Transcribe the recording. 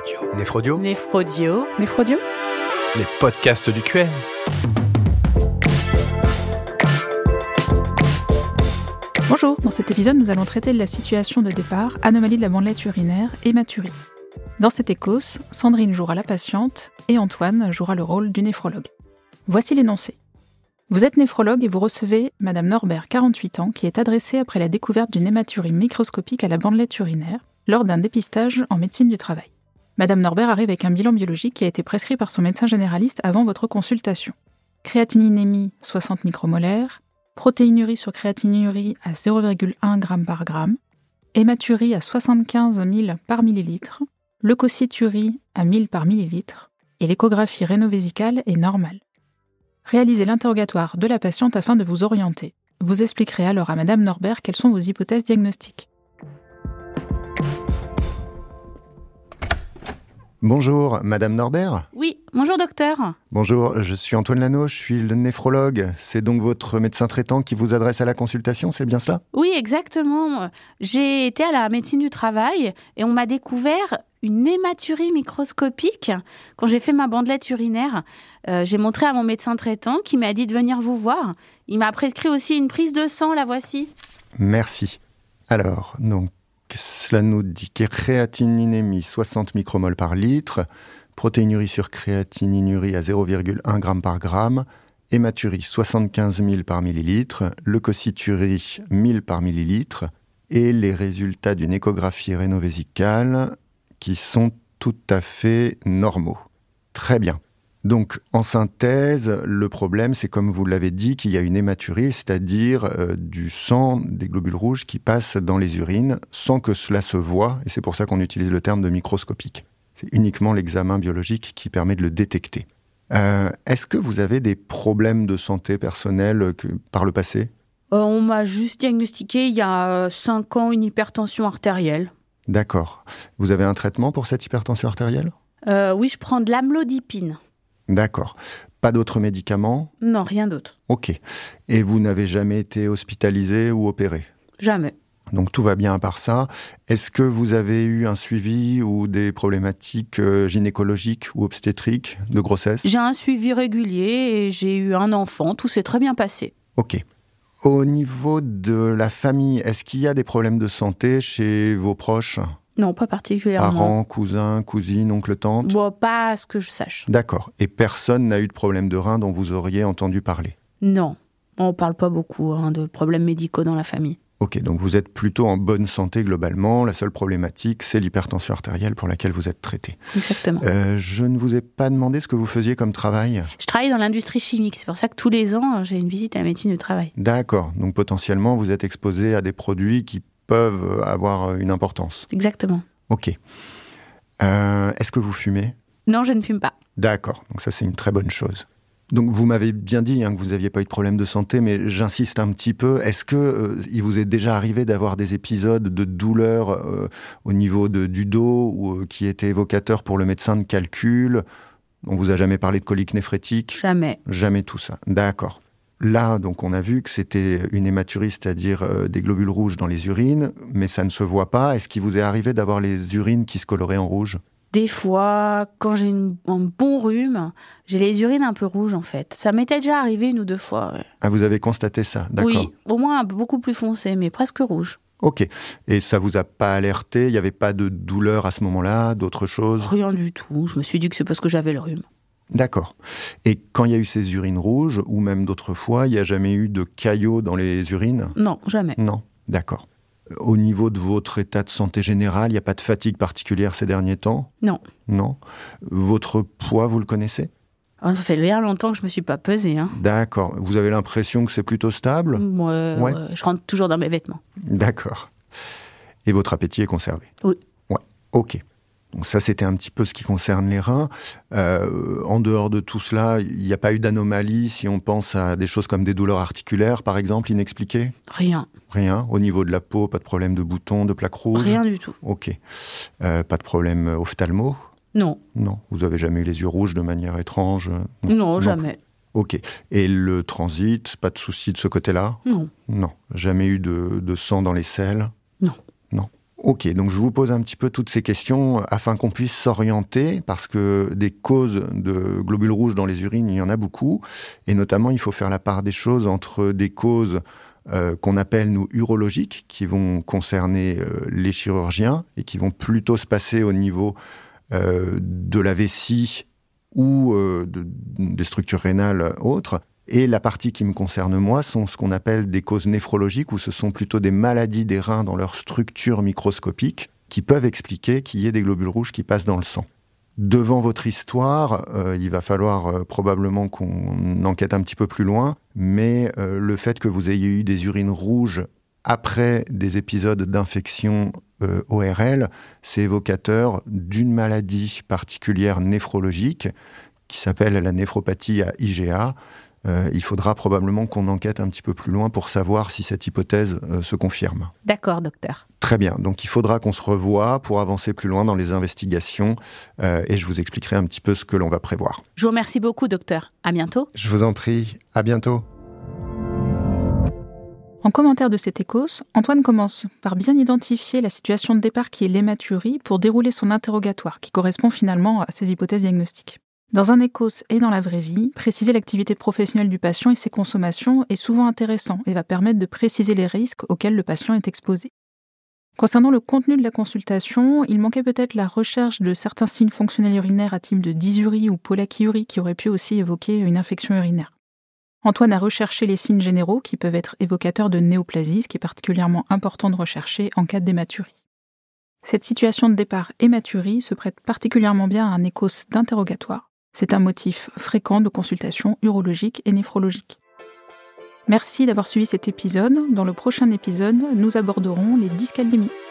Néphrodio. Néphrodio. Néphrodio. Les podcasts du QR. Bonjour, dans cet épisode, nous allons traiter de la situation de départ, anomalie de la bandelette urinaire, hématurie. Dans cet écos, Sandrine jouera la patiente et Antoine jouera le rôle du néphrologue. Voici l'énoncé. Vous êtes néphrologue et vous recevez Madame Norbert, 48 ans, qui est adressée après la découverte d'une hématurie microscopique à la bandelette urinaire lors d'un dépistage en médecine du travail. Madame Norbert arrive avec un bilan biologique qui a été prescrit par son médecin généraliste avant votre consultation. Créatininémie 60 micromolaires, protéinurie sur créatinurie à 0,1 g par gramme, hématurie à 75 000 par millilitre, leucocyturie à 1000 par millilitre, et l'échographie rénovésicale est normale. Réalisez l'interrogatoire de la patiente afin de vous orienter. Vous expliquerez alors à Madame Norbert quelles sont vos hypothèses diagnostiques. Bonjour, Madame Norbert. Oui, bonjour docteur. Bonjour, je suis Antoine Lano, je suis le néphrologue. C'est donc votre médecin traitant qui vous adresse à la consultation, c'est bien cela ? Oui, exactement. J'ai été à la médecine du travail et on m'a découvert une hématurie microscopique quand j'ai fait ma bandelette urinaire. J'ai montré à mon médecin traitant qui m'a dit de venir vous voir. Il m'a prescrit aussi une prise de sang, la voici. Merci. Alors, donc, cela nous dit créatininémie 60 micromoles par litre, protéinurie sur créatininurie à 0,1 g par gramme, hématurie 75 000 par millilitre, leucocyturie 1000 par millilitre, et les résultats d'une échographie rénovésicale qui sont tout à fait normaux. Très bien. Donc, en synthèse, le problème, c'est comme vous l'avez dit, qu'il y a une hématurie, c'est-à-dire du sang, des globules rouges qui passent dans les urines sans que cela se voie, et c'est pour ça qu'on utilise le terme de microscopique. C'est uniquement l'examen biologique qui permet de le détecter. Est-ce que vous avez des problèmes de santé personnelle par le passé ? On m'a juste diagnostiqué il y a 5 ans une hypertension artérielle. D'accord. Vous avez un traitement pour cette hypertension artérielle ? Oui, je prends de l'amlodipine. D'accord. Pas d'autres médicaments ? Non, rien d'autre. Ok. Et vous n'avez jamais été hospitalisé ou opéré ? Jamais. Donc tout va bien à part ça. Est-ce que vous avez eu un suivi ou des problématiques gynécologiques ou obstétriques de grossesse ? J'ai un suivi régulier et j'ai eu un enfant. Tout s'est très bien passé. Ok. Au niveau de la famille, est-ce qu'il y a des problèmes de santé chez vos proches ? Non, pas particulièrement. Parents, cousins, cousines, oncles, tantes ? Bon, pas à ce que je sache. D'accord. Et personne n'a eu de problème de rein dont vous auriez entendu parler ? Non. On ne parle pas beaucoup de problèmes médicaux dans la famille. Ok, donc vous êtes plutôt en bonne santé globalement. La seule problématique, c'est l'hypertension artérielle pour laquelle vous êtes traité. Exactement. Je ne vous ai pas demandé ce que vous faisiez comme travail. Je travaille dans l'industrie chimique. C'est pour ça que tous les ans, j'ai une visite à la médecine du travail. D'accord. Donc potentiellement, vous êtes exposé à des produits qui peuvent avoir une importance. Exactement. Ok. Est-ce que vous fumez ? Non, je ne fume pas. D'accord. Donc ça, c'est une très bonne chose. Donc vous m'avez bien dit que vous n'aviez pas eu de problème de santé, mais j'insiste un petit peu. Est-ce que il vous est déjà arrivé d'avoir des épisodes de douleur au niveau du dos ou qui étaient évocateurs pour le médecin de calcul ? On vous a jamais parlé de colique néphrétique ? Jamais. Jamais tout ça. D'accord. Là, donc, on a vu que c'était une hématurie, c'est-à-dire des globules rouges dans les urines, mais ça ne se voit pas. Est-ce qu'il vous est arrivé d'avoir les urines qui se coloraient en rouge ? Des fois, quand j'ai un bon rhume, j'ai les urines un peu rouges, en fait. Ça m'était déjà arrivé 1 ou 2 fois. Ouais. Ah, vous avez constaté ça, d'accord. Oui, au moins beaucoup plus foncé, mais presque rouge. Ok. Et ça vous a pas alerté ? Il n'y avait pas de douleur à ce moment-là, d'autres choses ? Rien du tout. Je me suis dit que c'est parce que j'avais le rhume. D'accord. Et quand il y a eu ces urines rouges, ou même d'autres fois, il n'y a jamais eu de caillots dans les urines ? Non, jamais. Non, d'accord. Au niveau de votre état de santé général, il n'y a pas de fatigue particulière ces derniers temps ? Non. Non. Votre poids, vous le connaissez ? Ça fait bien longtemps que je ne me suis pas pesée. D'accord. Vous avez l'impression que c'est plutôt stable ? Ouais. Je rentre toujours dans mes vêtements. D'accord. Et votre appétit est conservé ? Oui. Ouais, ok. Donc ça, c'était un petit peu ce qui concerne les reins. En dehors de tout cela, il n'y a pas eu d'anomalie si on pense à des choses comme des douleurs articulaires, par exemple, inexpliquées ? Rien. Rien. Au niveau de la peau, pas de problème de boutons, de plaques rouges ? Rien du tout. Ok. Pas de problème ophtalmo ? Non. Non. Vous n'avez jamais eu les yeux rouges de manière étrange ? Non, jamais. Ok. Et le transit, pas de souci de ce côté-là ? Non. Non. Jamais eu de sang dans les selles ? Non. Non. Ok, donc je vous pose un petit peu toutes ces questions afin qu'on puisse s'orienter, parce que des causes de globules rouges dans les urines, il y en a beaucoup, et notamment il faut faire la part des choses entre des causes qu'on appelle, nous, urologiques, qui vont concerner les chirurgiens, et qui vont plutôt se passer au niveau de la vessie ou des structures rénales autres. Et la partie qui me concerne moi sont ce qu'on appelle des causes néphrologiques, où ce sont plutôt des maladies des reins dans leur structure microscopique qui peuvent expliquer qu'il y ait des globules rouges qui passent dans le sang. Devant votre histoire, il va falloir probablement qu'on enquête un petit peu plus loin, mais le fait que vous ayez eu des urines rouges après des épisodes d'infection ORL, c'est évocateur d'une maladie particulière néphrologique qui s'appelle la néphropathie à IgA. Il faudra probablement qu'on enquête un petit peu plus loin pour savoir si cette hypothèse se confirme. D'accord, docteur. Très bien, donc il faudra qu'on se revoie pour avancer plus loin dans les investigations et je vous expliquerai un petit peu ce que l'on va prévoir. Je vous remercie beaucoup, docteur. À bientôt. Je vous en prie, à bientôt. En commentaire de cet écos, Antoine commence par bien identifier la situation de départ qui est l'hématurie pour dérouler son interrogatoire, qui correspond finalement à ses hypothèses diagnostiques. Dans un écos et dans la vraie vie, préciser l'activité professionnelle du patient et ses consommations est souvent intéressant et va permettre de préciser les risques auxquels le patient est exposé. Concernant le contenu de la consultation, il manquait peut-être la recherche de certains signes fonctionnels urinaires à type de dysurie ou pollakiurie qui auraient pu aussi évoquer une infection urinaire. Antoine a recherché les signes généraux qui peuvent être évocateurs de néoplasie, ce qui est particulièrement important de rechercher en cas d'hématurie. Cette situation de départ hématurie se prête particulièrement bien à un écos d'interrogatoire. C'est un motif fréquent de consultation urologique et néphrologique. Merci d'avoir suivi cet épisode. Dans le prochain épisode, nous aborderons les dyscalculies.